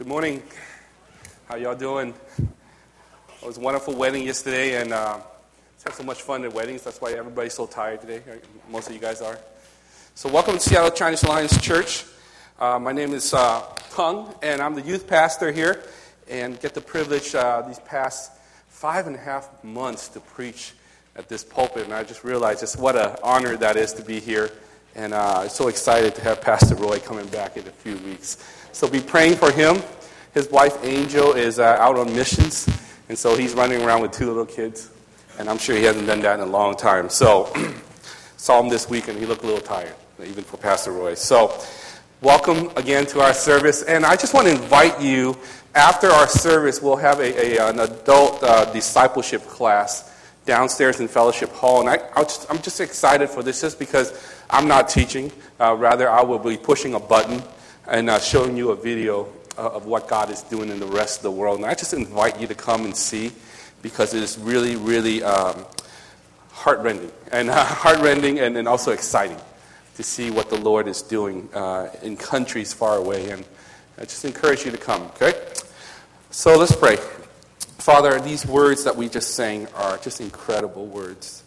Good morning. How y'all doing? It was a wonderful wedding yesterday, and it's had so much fun at weddings. That's why everybody's so tired today. Most of you guys are. So welcome to Seattle Chinese Alliance Church. My name is Peng, and I'm the youth pastor here, and get the privilege these past 5.5 months to preach at this pulpit. And I just realized just what an honor that is to be here. And I'm so excited to have Pastor Roy coming back in a few weeks. So be praying for him. His wife, Angel, is out on missions. And so he's running around with 2 little kids. And I'm sure he hasn't done that in a long time. So saw him this week, and he looked a little tired, even for Pastor Roy. So welcome again to our service. And I just want to invite you, after our service, we'll have an adult discipleship class downstairs in Fellowship Hall. And I'm just excited for this just because I'm not teaching. Rather, I will be pushing a button and showing you a video of what God is doing in the rest of the world. And I just invite you to come and see, because it is really, really heart-rending and also exciting to see what the Lord is doing in countries far away. And I just encourage you to come, okay? So let's pray. Father, these words that we just sang are just incredible words.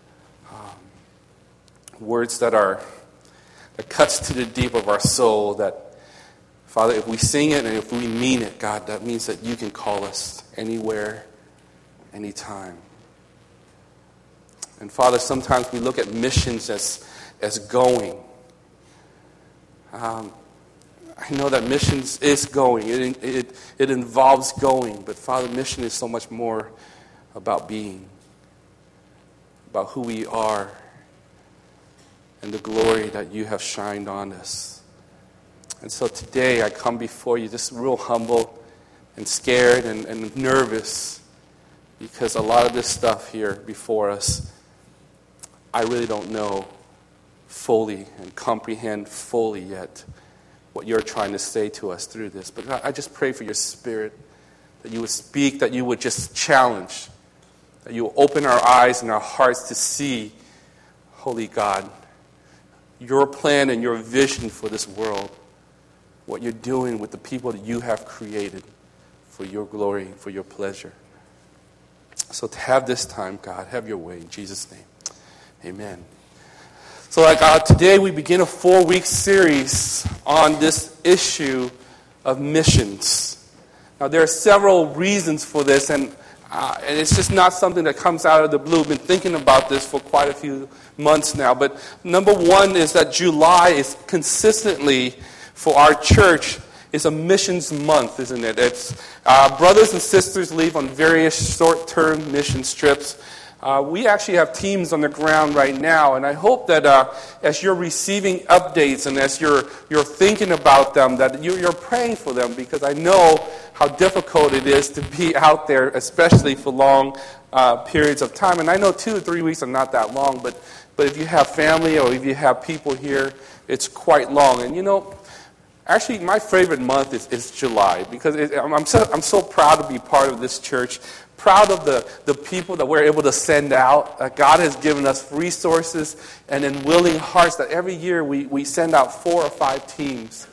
Words that cuts to the deep of our soul, that, Father, if we sing it and if we mean it, God, that means that you can call us anywhere, anytime. And Father, sometimes we look at missions as going. I know that missions is going. It involves going. But Father, mission is so much more about being, about who we are, and the glory that you have shined on us. And so today I come before you just real humble and scared and nervous, because a lot of this stuff here before us, I really don't know fully and comprehend fully yet what you're trying to say to us through this. But I just pray for your Spirit, that you would speak, that you would just challenge, that you will open our eyes and our hearts to see, Holy God, your plan and your vision for this world, what you're doing with the people that you have created for your glory, for your pleasure. So to have this time, God, have your way in Jesus' name. Amen. So today we begin a 4-week series on this issue of missions. Now there are several reasons for this, and it's just not something that comes out of the blue. I've been thinking about this for quite a few months now. But number one is that July is consistently, for our church, is a missions month, isn't it? It's brothers and sisters leave on various short-term mission trips. We actually have teams on the ground right now, and I hope that as you're receiving updates and as you're thinking about them, that you're praying for them, because I know how difficult it is to be out there, especially for long periods of time. And I know 2 or 3 weeks are not that long, but if you have family or if you have people here, it's quite long. And actually, my favorite month is July, because I'm so proud to be part of this church, proud of the people that we're able to send out. God has given us resources and then willing hearts that every year we send out 4 or 5 teams.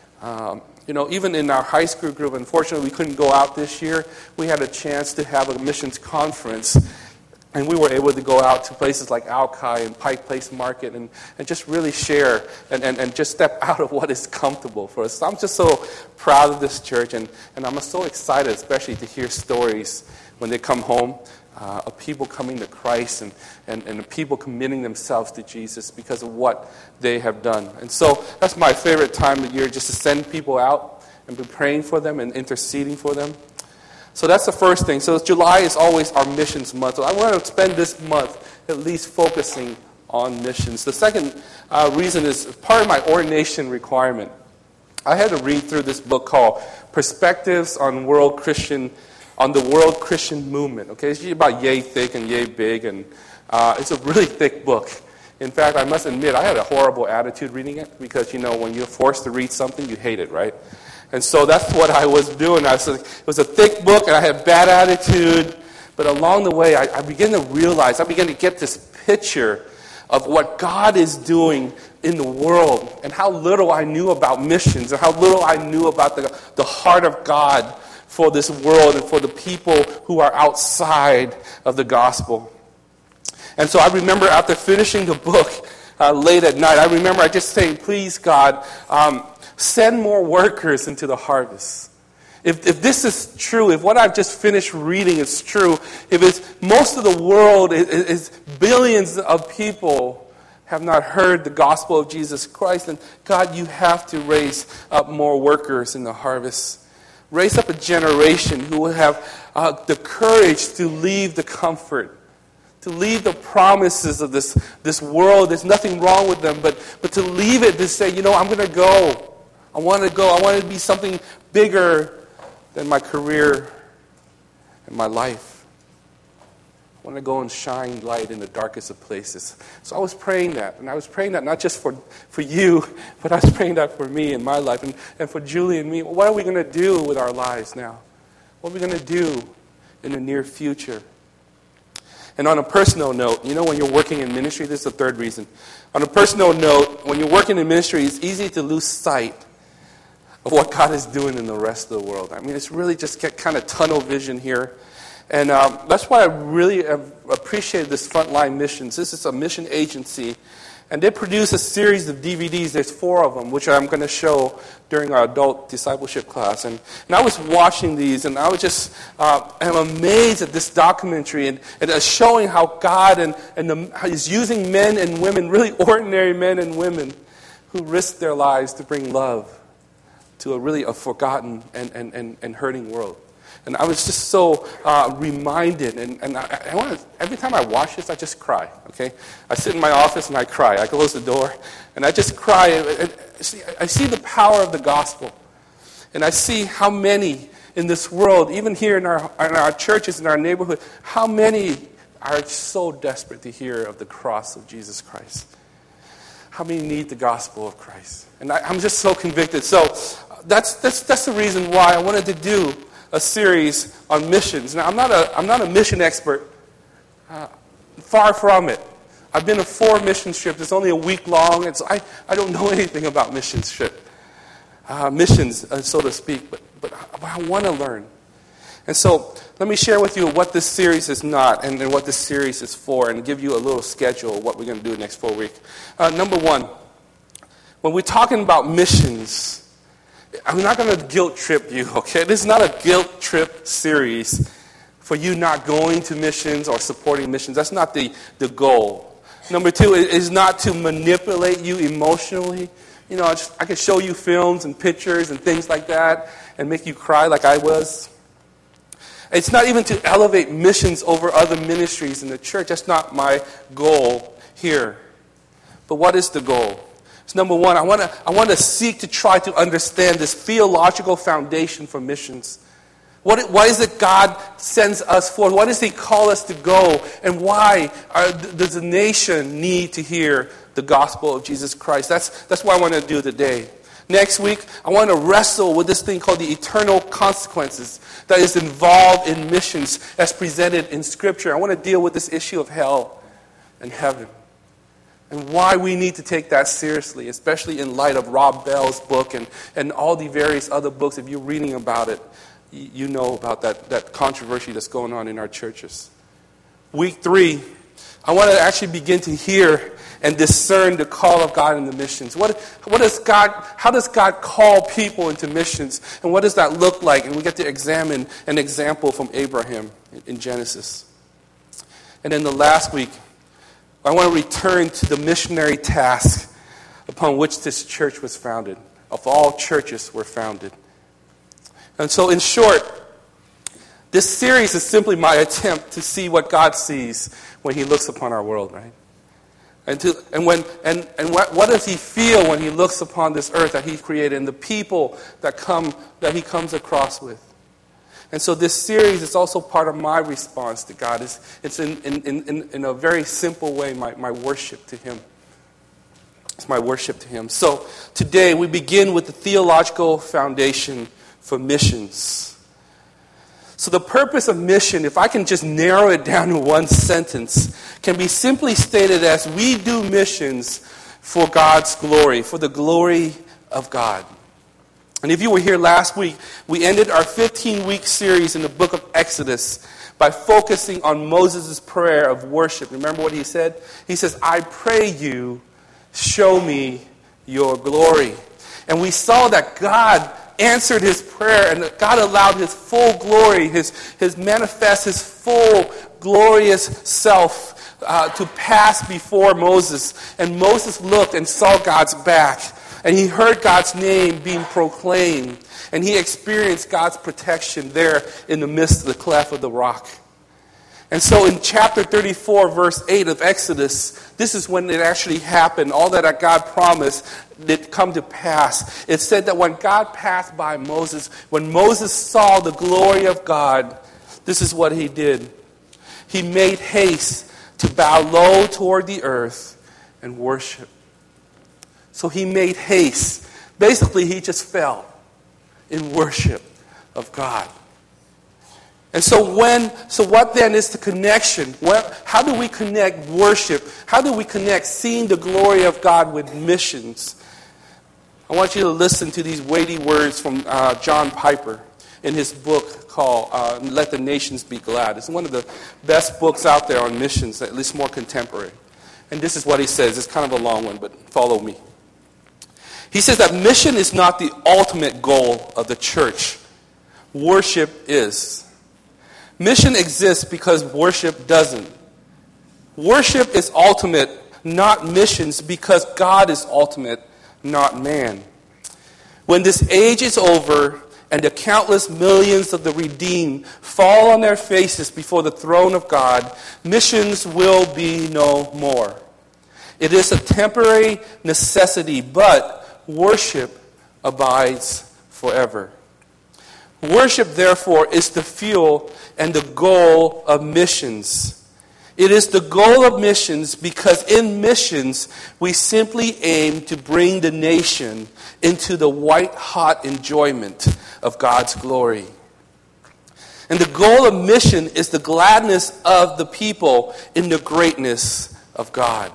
Even in our high school group, unfortunately, we couldn't go out this year. We had a chance to have a missions conference, and we were able to go out to places like Alki and Pike Place Market and just really share and just step out of what is comfortable for us. So I'm just so proud of this church, and I'm so excited, especially to hear stories when they come home of people coming to Christ and the people committing themselves to Jesus because of what they have done. And so that's my favorite time of the year, just to send people out and be praying for them and interceding for them. So that's the first thing. So July is always our missions month. So I want to spend this month at least focusing on missions. The second reason is part of my ordination requirement. I had to read through this book called Perspectives on the World Christian Movement. Okay, it's about yay thick and yay big, and it's a really thick book. In fact, I must admit, I had a horrible attitude reading it, because when you're forced to read something, you hate it, right? And so that's what I was doing. It was a thick book, and I had bad attitude. But along the way, I began to realize, I began to get this picture of what God is doing in the world and how little I knew about missions and how little I knew about the heart of God for this world and for the people who are outside of the gospel. And so I remember after finishing the book late at night, I remember I just saying, please, God, send more workers into the harvest. If this is true, if what I've just finished reading is true, if it's most of the world is billions of people have not heard the gospel of Jesus Christ, then God, you have to raise up more workers in the harvest. Raise up a generation who will have the courage to leave the comfort, to leave the promises of this world. There's nothing wrong with them, but to leave it, to say, I'm going to go. I want to go. I want to be something bigger than my career and my life. I want to go and shine light in the darkest of places. So I was praying that. And I was praying that not just for you, but I was praying that for me and my life and for Julie and me. What are we going to do with our lives now? What are we going to do in the near future? And on a personal note, when you're working in ministry, this is the third reason. On a personal note, when you're working in ministry, it's easy to lose sight of what God is doing in the rest of the world. I mean, it's really just kind of tunnel vision here. And that's why I really have appreciated this Frontline Missions. This is a mission agency. And they produce a series of DVDs. There's 4 of them, which I'm going to show during our adult discipleship class. And I was watching these, and I was just am amazed at this documentary and showing how God is using men and women, really ordinary men and women, who risk their lives to bring love to a forgotten and hurting world. And I was just so reminded, and I want to, every time I watch this, I just cry, okay? I sit in my office and I cry. I close the door and I just cry. And I see the power of the gospel. And I see how many in this world, even here in our churches, in our neighborhood, how many are so desperate to hear of the cross of Jesus Christ. How many need the gospel of Christ? And I'm just so convicted. So that's the reason why I wanted to do a series on missions. Now, I'm not a mission expert. Far from it. I've been to 4 mission trips. It's only a week long. I don't know anything about missions, so to speak. But I want to learn. And so let me share with you what this series is not and what this series is for, and give you a little schedule of what we're going to do the next 4 weeks. Number 1, when we're talking about missions, I'm not going to guilt trip you, okay? This is not a guilt trip series for you not going to missions or supporting missions. That's not the goal. Number 2, it is not to manipulate you emotionally. I could show you films and pictures and things like that and make you cry like I was. It's not even to elevate missions over other ministries in the church. That's not my goal here. But what is the goal? So number 1, I want to seek to try to understand this theological foundation for missions. What is it God sends us for? Why does He call us to go? And why does the nation need to hear the gospel of Jesus Christ? That's what I want to do today. Next week, I want to wrestle with this thing called the eternal consequences that is involved in missions as presented in Scripture. I want to deal with this issue of hell and heaven, and why we need to take that seriously, especially in light of Rob Bell's book and all the various other books. If you're reading about it, you know about that controversy that's going on in our churches. Week 3, I want to actually begin to hear and discern the call of God in the missions. How does God call people into missions? And what does that look like? And we get to examine an example from Abraham in Genesis. And then the last week, I want to return to the missionary task upon which this church was founded. Of all churches were founded. And so in short, this series is simply my attempt to see what God sees when He looks upon our world, right? What does He feel when He looks upon this earth that He created and the people that He comes across with? And so this series is also part of my response to God. It's in a very simple way my worship to Him. It's my worship to Him. So today we begin with the theological foundation for missions. So the purpose of mission, if I can just narrow it down to one sentence, can be simply stated as we do missions for God's glory, for the glory of God. And if you were here last week, we ended our 15-week series in the book of Exodus by focusing on Moses' prayer of worship. Remember what he said? He says, I pray you, show me your glory. And we saw that God answered his prayer, and God allowed his full glory, his manifest, his full glorious self to pass before Moses. And Moses looked and saw God's back, and he heard God's name being proclaimed, and he experienced God's protection there in the midst of the cleft of the rock. And so in chapter 34, verse 8 of Exodus, this is when it actually happened. All that God promised did come to pass. It said that when God passed by Moses, when Moses saw the glory of God, this is what he did. He made haste to bow low toward the earth and worship. So he made haste. Basically, he just fell in worship of God. And so what then is the connection? How do we connect worship? How do we connect seeing the glory of God with missions? I want you to listen to these weighty words from John Piper in his book called Let the Nations Be Glad. It's one of the best books out there on missions, at least more contemporary. And this is what he says. It's kind of a long one, but follow me. He says that mission is not the ultimate goal of the church. Worship is. Mission exists because worship doesn't. Worship is ultimate, not missions, because God is ultimate, not man. When this age is over and the countless millions of the redeemed fall on their faces before the throne of God, missions will be no more. It is a temporary necessity, but worship abides forever. Worship, therefore, is the fuel and the goal of missions. It is the goal of missions because in missions, we simply aim to bring the nation into the white-hot enjoyment of God's glory. And the goal of mission is the gladness of the people in the greatness of God.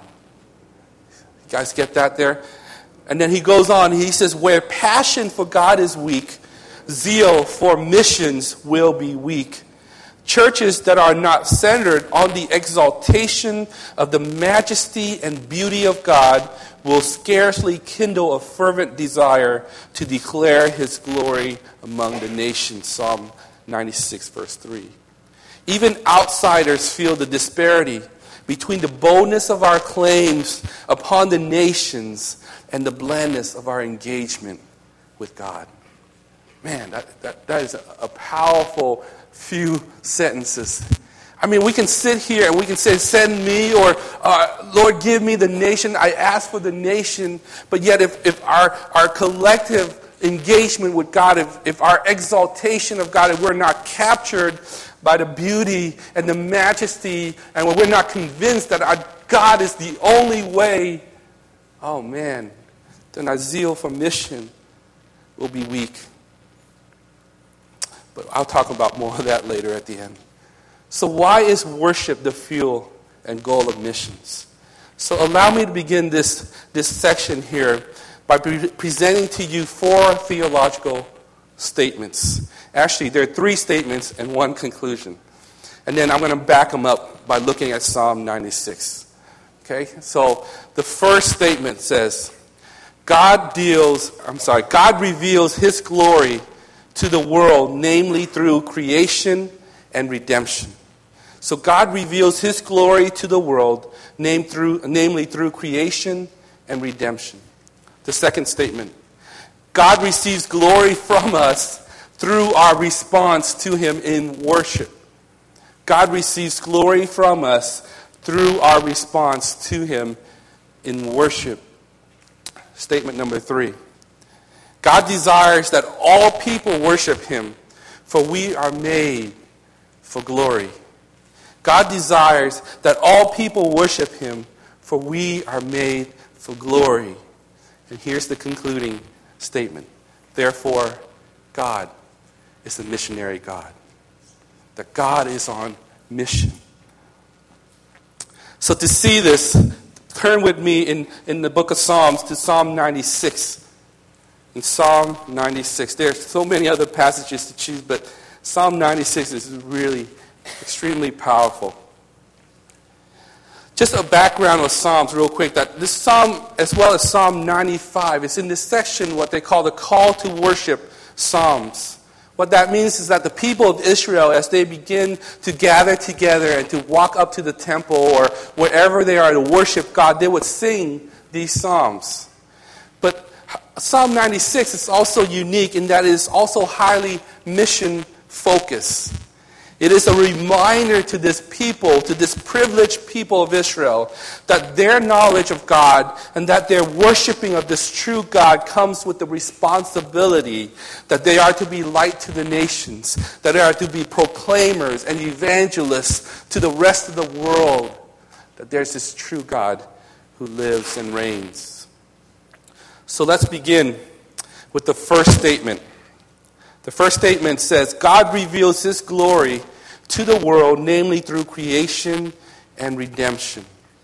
You guys get that there? And then he goes on, he says, where passion for God is weak, zeal for missions will be weak. Churches that are not centered on the exaltation of the majesty and beauty of God will scarcely kindle a fervent desire to declare his glory among the nations. Psalm 96, verse 3. Even outsiders feel the disparity between the boldness of our claims upon the nations and the blandness of our engagement with God. Man, that is a powerful few sentences. I mean, we can sit here and we can say, send me, or Lord, give me the nation. I ask for the nation. But yet if our collective engagement with God, if our exaltation of God, if we're not captured by the beauty and the majesty, and when we're not convinced that our God is the only way, oh man, then our zeal for mission will be weak. But I'll talk about more of that later at the end. So why is worship the fuel and goal of missions? So allow me to begin this section here by presenting to you 4 theological statements. Actually, there are 3 statements and 1 conclusion. And then I'm going to back them up by looking at Psalm 96. Okay? So the first statement says, God reveals his glory to the world, namely through creation and redemption. So God reveals his glory to the world, namely through creation and redemption. The second statement, God receives glory from us through our response to him in worship. God receives glory from us through our response to him in worship. Statement number 3. God desires that all people worship him, for we are made for glory. God desires that all people worship him, for we are made for glory. And here's the concluding statement. Therefore, God is the missionary God. that God is on mission. So to see this, turn with me in the book of Psalms to Psalm 96. In Psalm 96, there are so many other passages to choose, but Psalm 96 is really extremely powerful. Just a background of Psalms real quick, that this Psalm, as well as Psalm 95, is in this section what they call the call to worship Psalms. What that means is that the people of Israel, as they begin to gather together and to walk up to the temple or wherever they are to worship God, they would sing these Psalms. But Psalm 96 is also unique in that it is also highly mission-focused. It is a reminder to this people, to this privileged people of Israel, that their knowledge of God and that their worshiping of this true God comes with the responsibility that they are to be light to the nations, that they are to be proclaimers and evangelists to the rest of the world, that there's this true God who lives and reigns. So let's begin with the first statement. The first statement says, God reveals His glory to the world, namely through creation and redemption.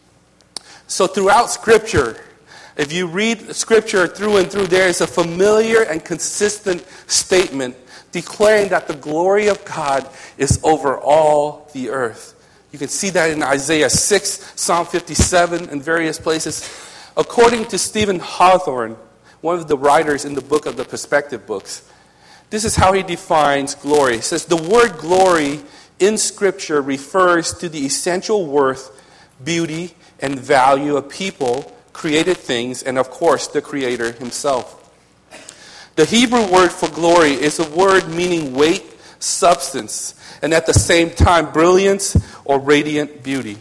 So throughout Scripture, if you read Scripture through and through, there is a familiar and consistent statement declaring that the glory of God is over all the earth. You can see that in Isaiah 6, Psalm 57, and various places. According to Stephen Hawthorne, one of the writers in the book of the Perspective books, this is how he defines glory. He says, the word glory in Scripture refers to the essential worth, beauty, and value of people, created things, and of course, the Creator Himself. The Hebrew word for glory is a word meaning weight, substance, and at the same time, brilliance or radiant beauty.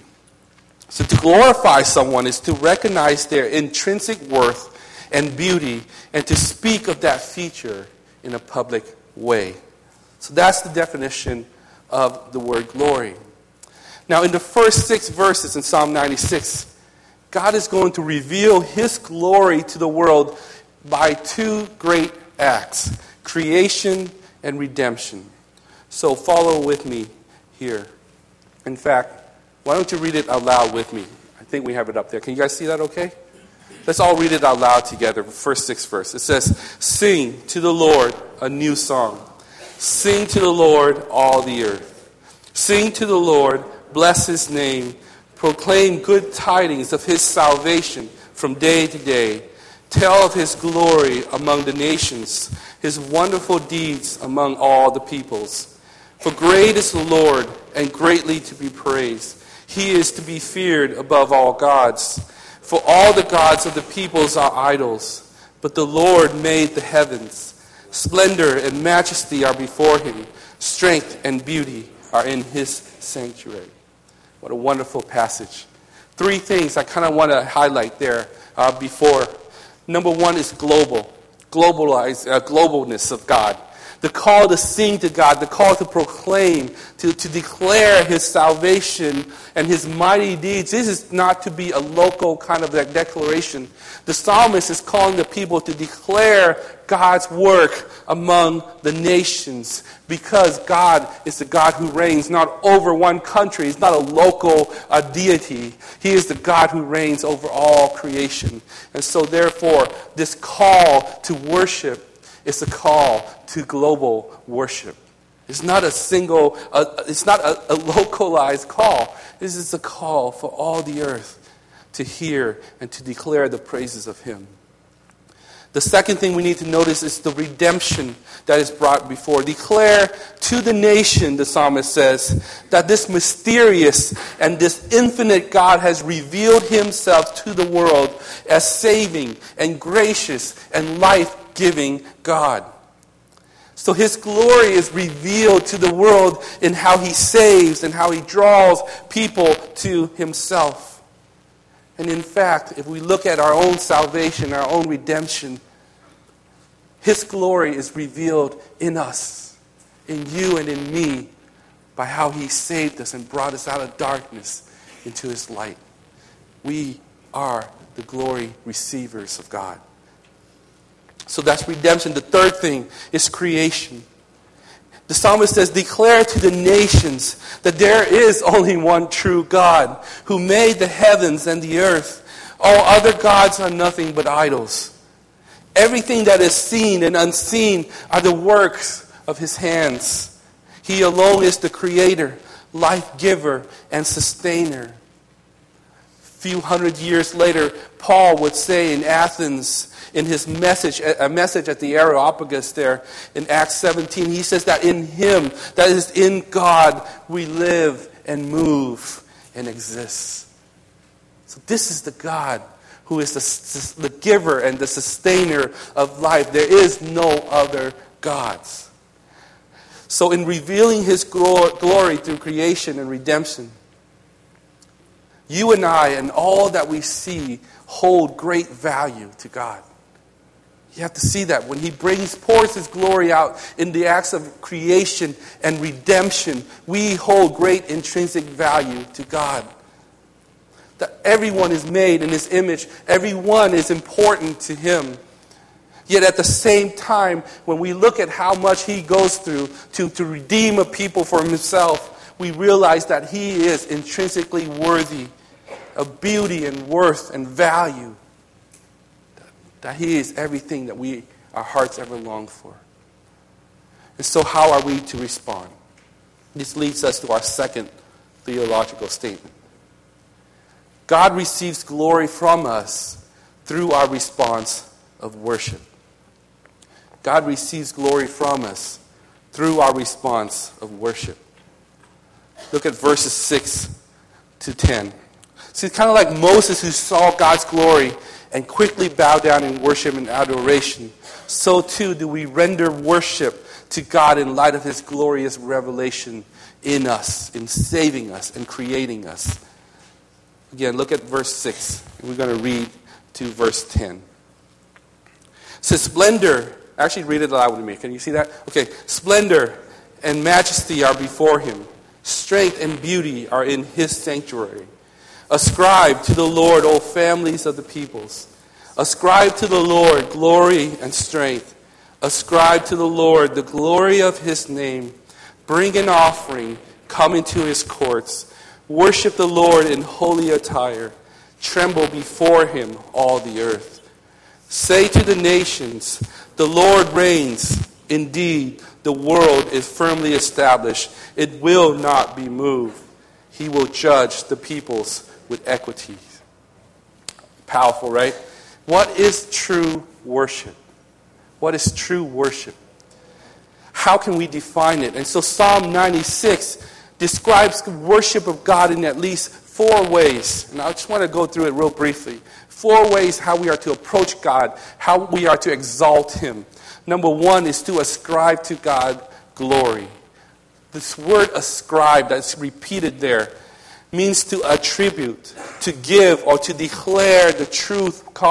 So to glorify someone is to recognize their intrinsic worth and beauty, and to speak of that feature in a public way. So that's the definition of the word glory. Now in the first 6 verses in Psalm 96, God is going to reveal His glory to the world by 2 great acts, creation and redemption. So follow with me here. In fact, why don't you read it out loud with me? I think we have it up there. Can you guys see that okay? Let's all read it out loud together, the first 6 verses. It says, sing to the Lord a new song. Sing to the Lord all the earth. Sing to the Lord, bless His name. Proclaim good tidings of His salvation from day to day. Tell of His glory among the nations, His wonderful deeds among all the peoples. For great is the Lord, and greatly to be praised. He is to be feared above all gods. For all the gods of the peoples are idols, but the Lord made the heavens. Splendor and majesty are before Him. Strength and beauty are in His sanctuary. What a wonderful passage. 3 things I kind of want to highlight there before. Number 1 is globalness of God. The call to sing to God, the call to proclaim, to declare His salvation and His mighty deeds. This is not to be a local kind of declaration. The psalmist is calling the people to declare God's work among the nations, because God is the God who reigns not over one country. He's not a local deity. He is the God who reigns over all creation. And so therefore, this call to worship is a call to global worship. It's not a localized call. This is a call for all the earth to hear and to declare the praises of Him. The second thing we need to notice is the redemption that is brought before. Declare to the nation, the psalmist says, that this mysterious and this infinite God has revealed Himself to the world as saving and gracious and life-giving God. So His glory is revealed to the world in how He saves and how He draws people to Himself. And in fact, if we look at our own salvation, our own redemption, His glory is revealed in us, in you and in me, by how He saved us and brought us out of darkness into His light. We are the glory receivers of God. So that's redemption. The third thing is creation. The psalmist says, declare to the nations that there is only one true God who made the heavens and the earth. All other gods are nothing but idols. Everything that is seen and unseen are the works of his hands. He alone is the creator, life giver, and sustainer. A few hundred years later, Paul would say in Athens, in his message, a message at the Areopagus there in Acts 17, he says that in him, that is in God, we live and move and exist. So this is the God who is the giver and the sustainer of life. There is no other gods. So in revealing his glory through creation and redemption, you and I and all that we see hold great value to God. You have to see that when he pours his glory out in the acts of creation and redemption, we hold great intrinsic value to God. That everyone is made in his image. Everyone is important to him. Yet at the same time, when we look at how much he goes through to redeem a people for himself, we realize that he is intrinsically worthy of beauty and worth and value. That he is everything that our hearts ever longed for. And so how are we to respond? This leads us to our second theological statement. God receives glory from us through our response of worship. God receives glory from us through our response of worship. Look at verses 6 to 10. See, it's kind of like Moses who saw God's glory and quickly bowed down in worship and adoration. So too do we render worship to God in light of his glorious revelation in us, in saving us and creating us. Again, look at verse 6. And we're going to read to verse 10. It says, splendor. Actually, read it aloud with me. Can you see that? Okay. Splendor and majesty are before him. Strength and beauty are in his sanctuary. Ascribe to the Lord, O families of the peoples. Ascribe to the Lord glory and strength. Ascribe to the Lord the glory of his name. Bring an offering. Come into his courts. Worship the Lord in holy attire. Tremble before him, all the earth. Say to the nations, the Lord reigns. Indeed, the world is firmly established. It will not be moved. He will judge the peoples with equity. Powerful, right? What is true worship? What is true worship? How can we define it? And so Psalm 96 describes worship of God in at least 4 ways. And I just want to go through it real briefly. 4 ways how we are to approach God, how we are to exalt him. Number 1 is to ascribe to God glory. This word ascribe that's repeated there means to attribute, to give, or to declare the true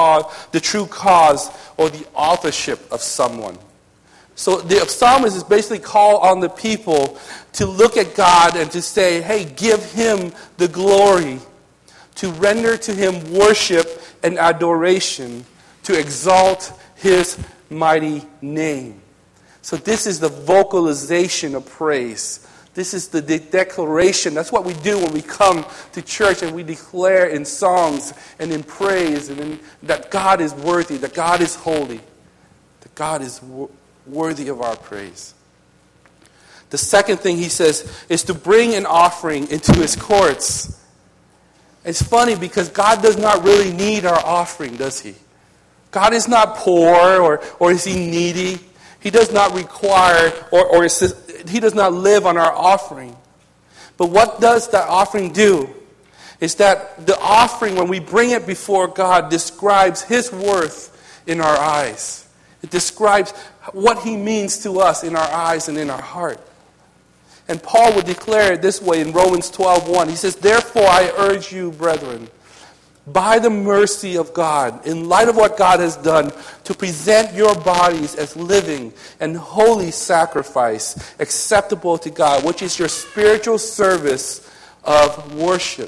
cause, or the authorship of someone. So the psalmist is basically called on the people to look at God and to say, hey, give him the glory, to render to him worship and adoration, to exalt his mighty name. So this is the vocalization of praise. This is the declaration. That's what we do when we come to church and we declare in songs and in praise and that God is worthy, that God is holy, that God is worthy of our praise. The second thing he says is to bring an offering into his courts. It's funny because God does not really need our offering, does he? God is not poor or is he needy. He does not require he does not live on our offering. But what does that offering do? Is that the offering, when we bring it before God, describes his worth in our eyes. It describes what he means to us in our eyes and in our heart. And Paul would declare it this way in Romans 12:1. He says, therefore I urge you, brethren, by the mercy of God, in light of what God has done, to present your bodies as living and holy sacrifice, acceptable to God, which is your spiritual service of worship.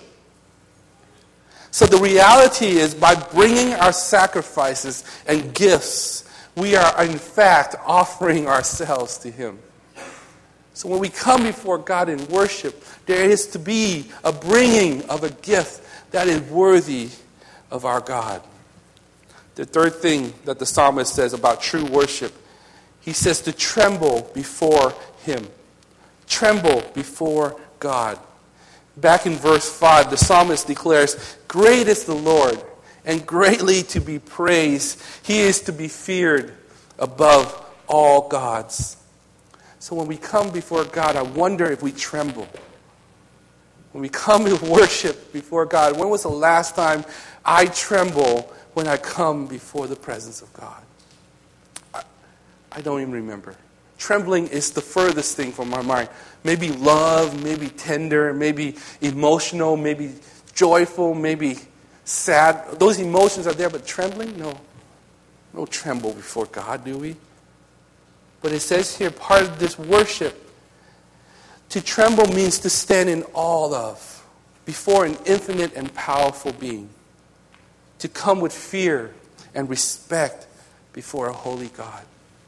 So the reality is, by bringing our sacrifices and gifts, we are in fact offering ourselves to him. So when we come before God in worship, there is to be a bringing of a gift that is worthy of our God. The third thing that the psalmist says about true worship, he says to tremble before him. Tremble before God. Back in verse 5, the psalmist declares, "Great is the Lord, and greatly to be praised. He is to be feared above all gods." So when we come before God, I wonder if we tremble. When we come to worship before God, when was the last time I tremble when I come before the presence of God? I don't even remember. Trembling is the furthest thing from my mind. Maybe love, maybe tender, maybe emotional, maybe joyful, maybe sad. Those emotions are there, but trembling? No. No tremble before God, do we? But it says here, part of this worship, to tremble means to stand in awe of, before an infinite and powerful being. To come with fear and respect before a holy God.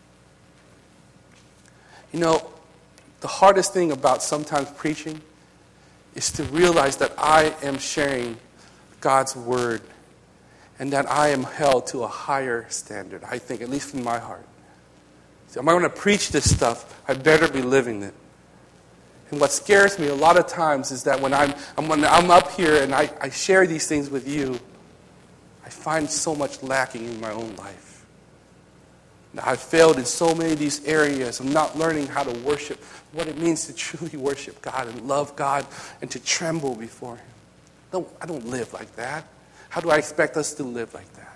You know, the hardest thing about sometimes preaching is to realize that I am sharing God's word and that I am held to a higher standard, I think, at least in my heart. So am I going to preach this stuff? I better be living it. And what scares me a lot of times is that when I'm up here and I share these things with you, I find so much lacking in my own life. I've failed in so many of these areas of not learning how to worship, what it means to truly worship God and love God and to tremble before Him. I don't live like that. How do I expect us to live like that?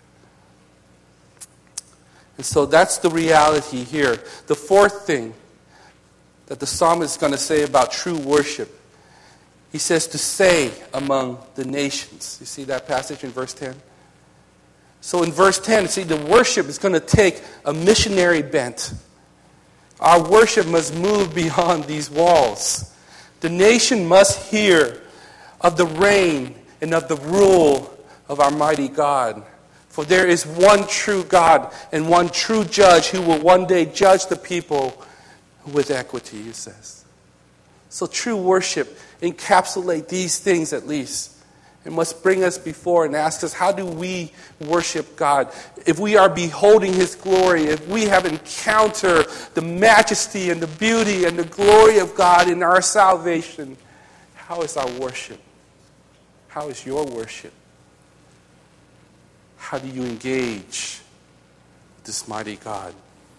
And so that's the reality here. The fourth thing that the psalmist is going to say about true worship, he says to say among the nations. You see that passage in verse 10? So in verse 10, see, the worship is going to take a missionary bent. Our worship must move beyond these walls. The nation must hear of the reign and of the rule of our mighty God. For there is one true God and one true judge who will one day judge the people with equity, it says. So true worship encapsulates these things at least. It must bring us before and ask us, how do we worship God? If we are beholding His glory, if we have encountered the majesty and the beauty and the glory of God in our salvation, how is our worship? How is your worship? How do you engage this mighty God?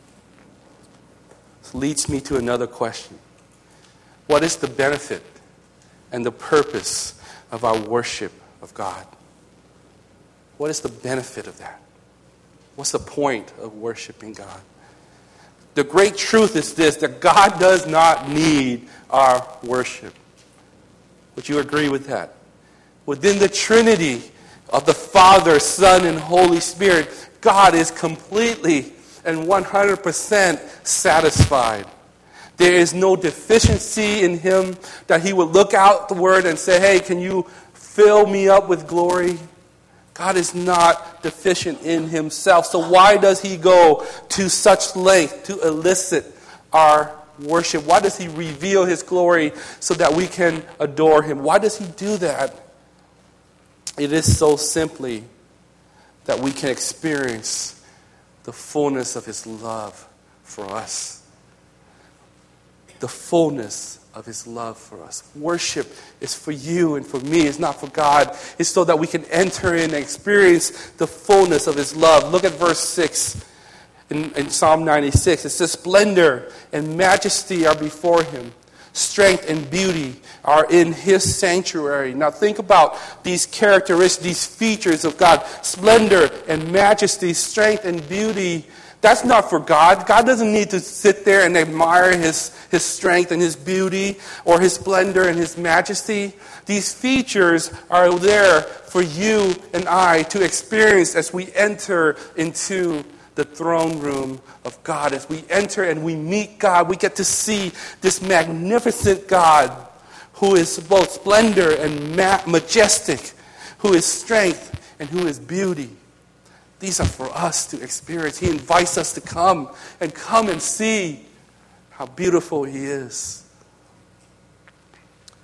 This leads me to another question. What is the benefit and the purpose of our worship of God? What is the benefit of that? What's the point of worshiping God? The great truth is this, that God does not need our worship. Would you agree with that? Within the Trinity of the Father, Son, and Holy Spirit, God is completely and 100% satisfied. There is no deficiency in Him that He would look out the Word and say, hey, can you fill me up with glory? God is not deficient in Himself. So why does He go to such length to elicit our worship? Why does He reveal His glory so that we can adore Him? Why does He do that? It is so simply that we can experience the fullness of His love for us. The fullness of His love for us. Worship is for you and for me. It's not for God. It's so that we can enter in and experience the fullness of His love. Look at verse 6 in Psalm 96. It says, splendor and majesty are before Him. Strength and beauty are in His sanctuary. Now think about these characteristics, these features of God. Splendor and majesty, strength and beauty. That's not for God. God doesn't need to sit there and admire His strength and His beauty or His splendor and His majesty. These features are there for you and I to experience as we enter into the throne room of God. As we enter and we meet God, we get to see this magnificent God who is both splendor and majestic, who is strength and who is beauty. These are for us to experience. He invites us to come and see how beautiful He is.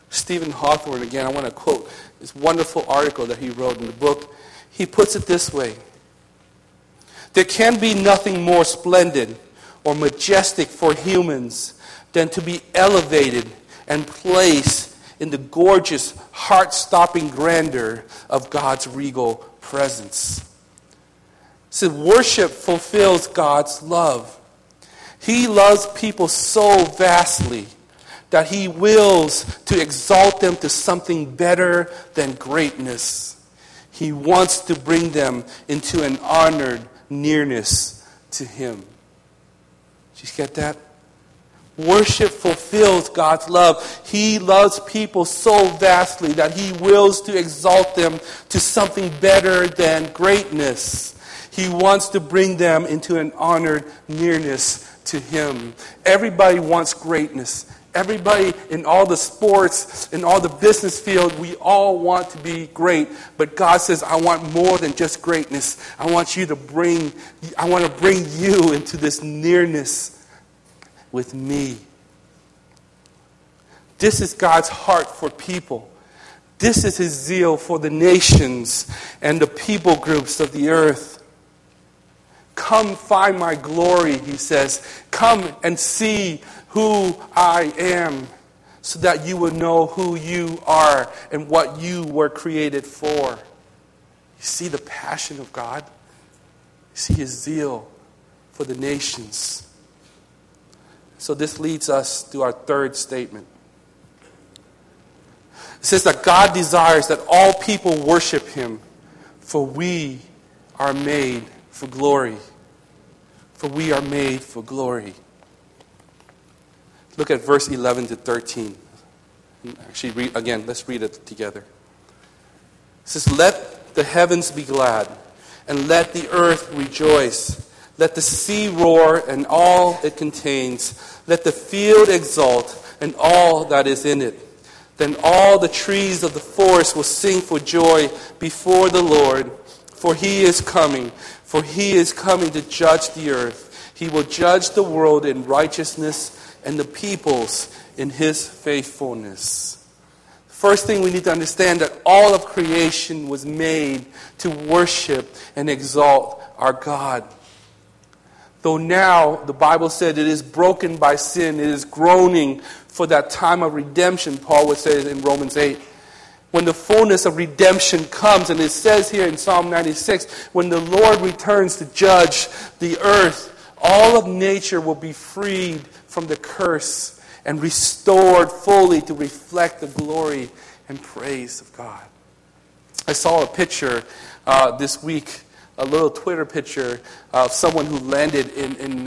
Stephen Hawthorne, again, I want to quote this wonderful article that he wrote in the book. He puts it this way: there can be nothing more splendid or majestic for humans than to be elevated and placed in the gorgeous, heart-stopping grandeur of God's regal presence. So worship fulfills God's love. He loves people so vastly that he wills to exalt them to something better than greatness. He wants to bring them into an honored nearness to him. Did you get that? Worship fulfills God's love. He loves people so vastly that he wills to exalt them to something better than greatness. He wants to bring them into an honored nearness to him. Everybody wants greatness. Everybody in all the sports, in all the business field, we all want to be great. But God says, I want more than just greatness. I want to bring you into this nearness with me. This is God's heart for people. This is his zeal for the nations and the people groups of the earth. Come find my glory, he says. Come and see who I am, so that you will know who you are and what you were created for. You see the passion of God? You see his zeal for the nations. So this leads us to our third statement. It says that God desires that all people worship him, for we are made for glory. For we are made for glory. Look at verse 11 to 13. Actually, let's read it together. It says, let the heavens be glad, and let the earth rejoice. Let the sea roar and all it contains. Let the field exult and all that is in it. Then all the trees of the forest will sing for joy before the Lord. For he is coming. For he is coming to judge the earth. He will judge the world in righteousness and the peoples in his faithfulness. First thing we need to understand that all of creation was made to worship and exalt our God. Though now, the Bible said it is broken by sin, it is groaning for that time of redemption, Paul would say in Romans 8. When the fullness of redemption comes, and it says here in Psalm 96, when the Lord returns to judge the earth, all of nature will be freed from the curse and restored fully to reflect the glory and praise of God. I saw a picture this week, a little Twitter picture of someone who landed in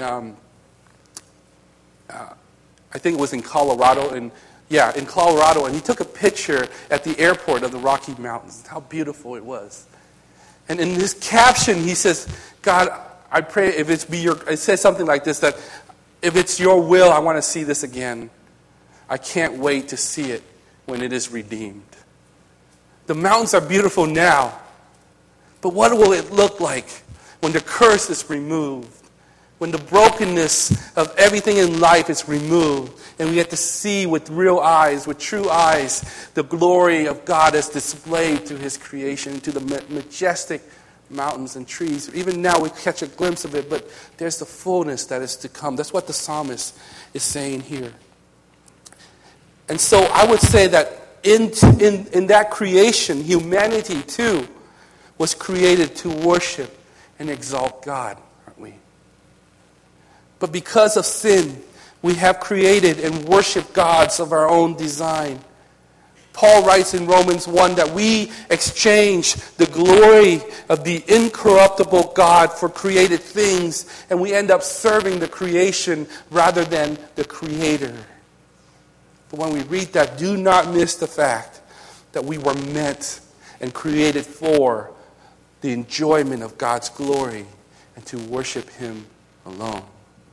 I think it was in Colorado, in Colorado, and he took a picture at the airport of the Rocky Mountains. How beautiful it was. And in his caption, he says, God, I pray if it says something like this, that if it's your will, I want to see this again. I can't wait to see it when it is redeemed. The mountains are beautiful now, but what will it look like when the curse is removed? When the brokenness of everything in life is removed, and we get to see with real eyes, with true eyes, the glory of God as displayed through his creation, to the majestic mountains and trees. Even now we catch a glimpse of it, but there's the fullness that is to come. That's what the psalmist is saying here. And so I would say that in that creation, humanity too was created to worship and exalt God, aren't we? But because of sin, we have created and worshiped gods of our own design. Paul writes in Romans 1 that we exchange the glory of the incorruptible God for created things, and we end up serving the creation rather than the Creator. But when we read that, do not miss the fact that we were meant and created for the enjoyment of God's glory and to worship him alone.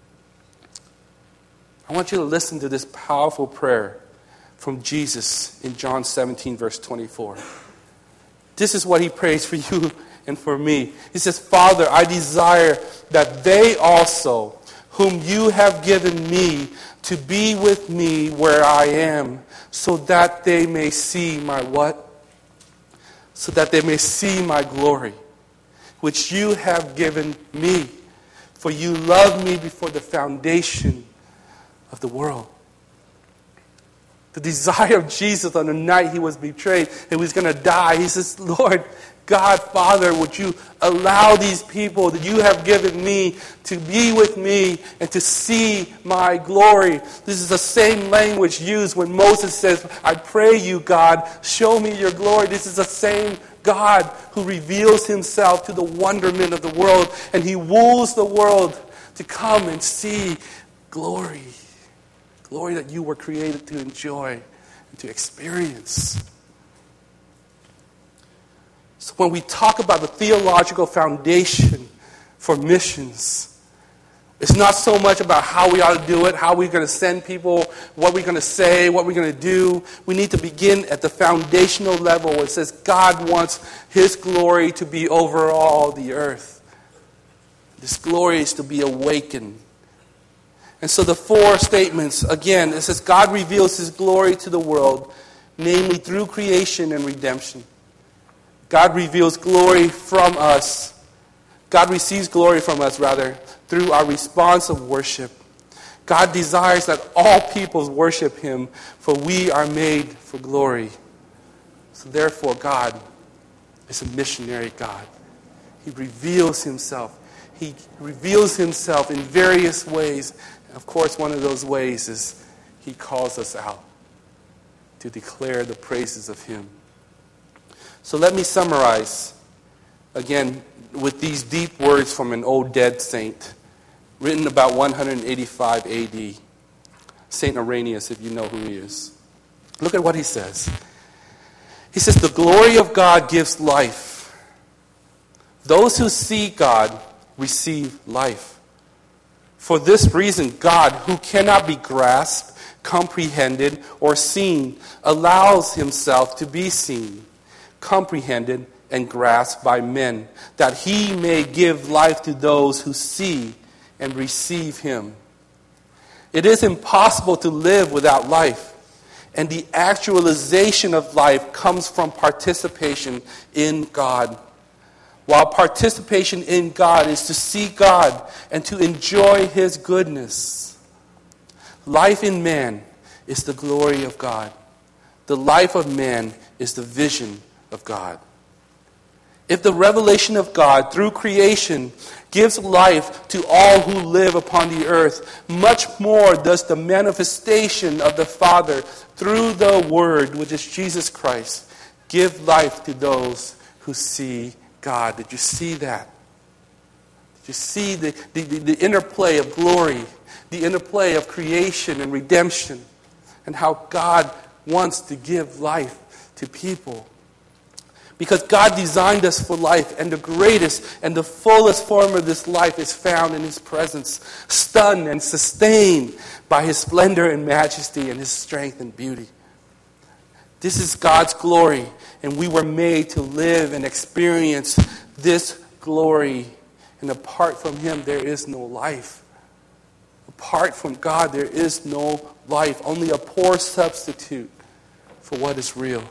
I want you to listen to this powerful prayer from Jesus in John 17, verse 24. This is what he prays for you and for me. He says, Father, I desire that they also, whom you have given me to be with me where I am, so that they may see my what? So that they may see my glory, which you have given me. For you loved me before the foundation of the world. The desire of Jesus on the night he was betrayed and he was going to die, he says, Lord, God, Father, would you allow these people that you have given me to be with me and to see my glory? This is the same language used when Moses says, I pray you, God, show me your glory. This is the same God who reveals himself to the wonderment of the world, and he woos the world to come and see glory. Glory that you were created to enjoy and to experience. So when we talk about the theological foundation for missions, it's not so much about how we ought to do it, how we're going to send people, what we're going to say, what we're going to do. We need to begin at the foundational level where it says God wants his glory to be over all the earth. This glory is to be awakened. And so the four statements, again, it says God reveals his glory to the world, namely through creation and redemption. God reveals glory from us. God receives glory from us, through our response of worship. God desires that all peoples worship him, for we are made for glory. So therefore, God is a missionary God. He reveals himself. He reveals himself in various ways. And of course, one of those ways is he calls us out to declare the praises of him. So let me summarize, again, with these deep words from an old dead saint, written about 185 AD. Saint Irenaeus, if you know who he is. Look at what he says. He says, the glory of God gives life. Those who see God receive life. For this reason, God, who cannot be grasped, comprehended, or seen, allows himself to be seen, comprehended, and grasped by men, that he may give life to those who see and receive him. It is impossible to live without life, and the actualization of life comes from participation in God. While participation in God is to see God and to enjoy his goodness. Life in man is the glory of God. The life of man is the vision of God. If the revelation of God through creation gives life to all who live upon the earth, much more does the manifestation of the Father through the Word, which is Jesus Christ, give life to those who see God. Did you see that? Did you see the interplay of glory, the interplay of creation and redemption, and how God wants to give life to people? Because God designed us for life, and the greatest and the fullest form of this life is found in his presence, stunned and sustained by his splendor and majesty and his strength and beauty. This is God's glory, and we were made to live and experience this glory. And apart from him, there is no life. Apart from God, there is no life. Only a poor substitute for what is real.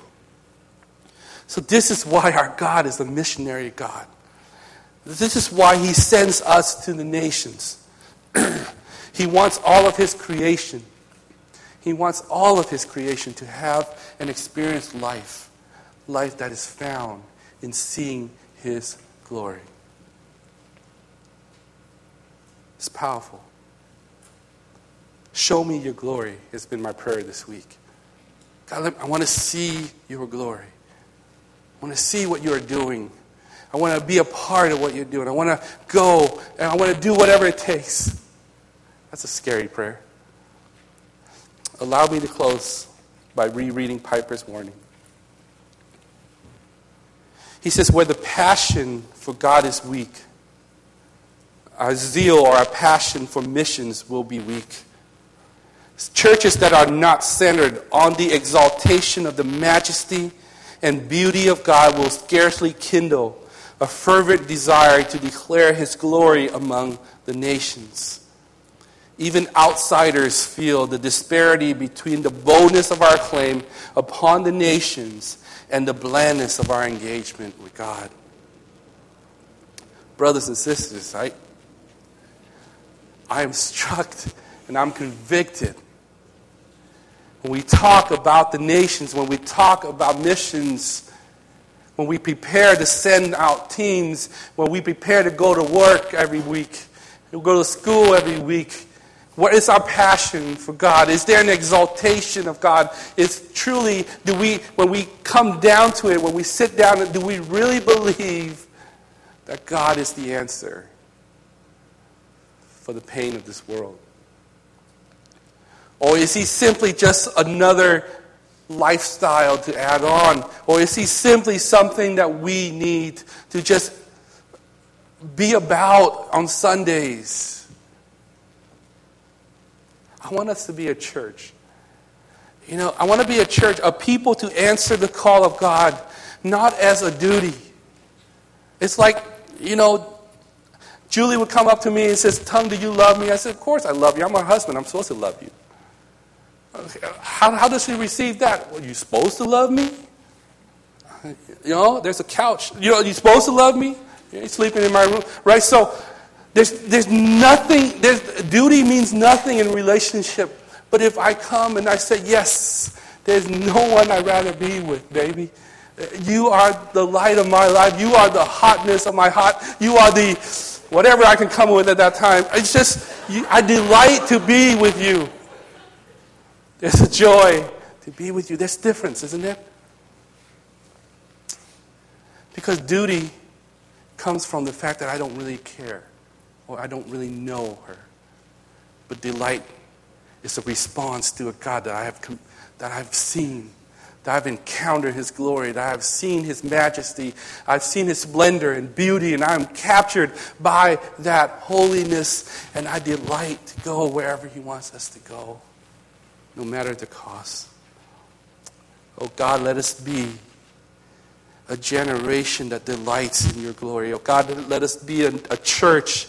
So this is why our God is a missionary God. This is why he sends us to the nations. He wants all of his creation. He wants all of his creation to have and experience life. Life that is found in seeing his glory. It's powerful. Show me your glory has been my prayer this week. God, I want to see your glory. I want to see what you are doing. I want to be a part of what you're doing. I want to go and I want to do whatever it takes. That's a scary prayer. Allow me to close by rereading Piper's warning. He says, where the passion for God is weak, our zeal or our passion for missions will be weak. Churches that are not centered on the exaltation of the majesty and beauty of God will scarcely kindle a fervent desire to declare his glory among the nations. even outsiders feel the disparity between the boldness of our claim upon the nations and the blandness of our engagement with God. Brothers and sisters, I am struck and I'm convicted when we talk about the nations, when we talk about missions, when we prepare to send out teams, when we prepare to go to work every week, we go to school every week. What is our passion for God? Is there an exaltation of God? Is truly, when we come down to it, when we sit down, do we really believe that God is the answer for the pain of this world? Or is he simply just another lifestyle to add on? Or is he simply something that we need to just be about on Sundays? I want us to be a church. I want to be a church, a people to answer the call of God, not as a duty. It's like, Julie would come up to me and says, "Tom, do you love me?" I said, "Of course I love you. I'm her husband. I'm supposed to love you." How does she receive that? Well, you're supposed to love me? There's a couch. You're supposed to love me? You're sleeping in my room. Right? So there's nothing, duty means nothing in relationship. But if I come and I say, "Yes, there's no one I'd rather be with, baby. You are the light of my life. You are the hotness of my heart. You are the whatever I can come with at that time. It's just, I delight to be with you." There's a joy to be with you. There's difference, isn't there? Because duty comes from the fact that I don't really care or I don't really know her. But delight is a response to a God that I've seen, that I've encountered his glory, that I've seen his majesty, I've seen his splendor and beauty, and I'm captured by that holiness, and I delight to go wherever he wants us to go, no matter the cost. Oh God, let us be a generation that delights in your glory. Oh God, let us be a church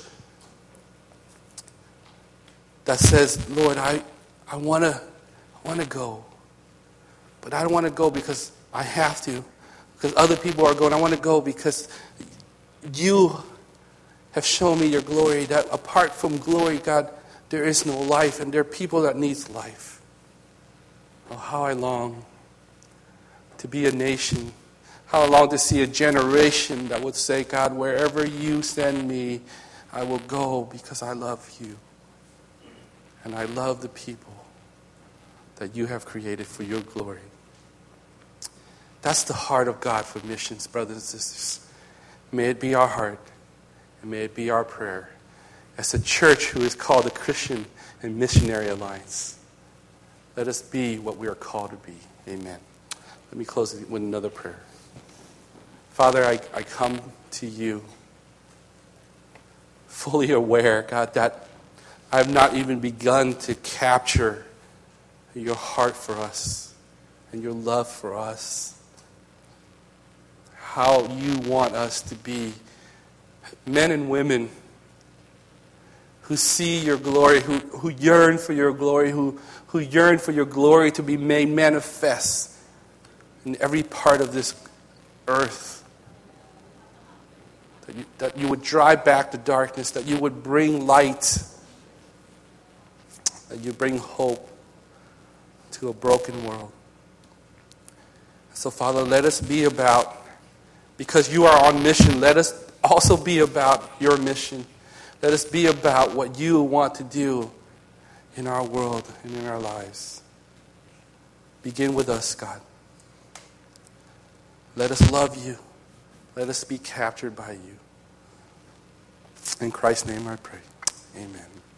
that says, "Lord, I want to go. But I don't want to go because I have to, because other people are going. I want to go because you have shown me your glory, that apart from glory, God, there is no life, and there are people that need life." Oh, how I long to be a nation. How I long to see a generation that would say, "God, wherever you send me, I will go because I love you. And I love the people that you have created for your glory." That's the heart of God for missions, brothers and sisters. May it be our heart, and may it be our prayer as a church who is called the Christian and Missionary Alliance. Let us be what we are called to be. Amen. Let me close with another prayer. Father, I come to you fully aware, God, that I have not even begun to capture your heart for us and your love for us. How you want us to be men and women who see your glory, who yearn for your glory, who yearn for your glory to be made manifest in every part of this earth. That you would drive back the darkness, that you would bring light, that you bring hope to a broken world. So, Father, let us be about, because you are on mission, let us also be about your mission. Let us be about what you want to do in our world and in our lives. Begin with us, God. Let us love you. Let us be captured by you. In Christ's name I pray. Amen.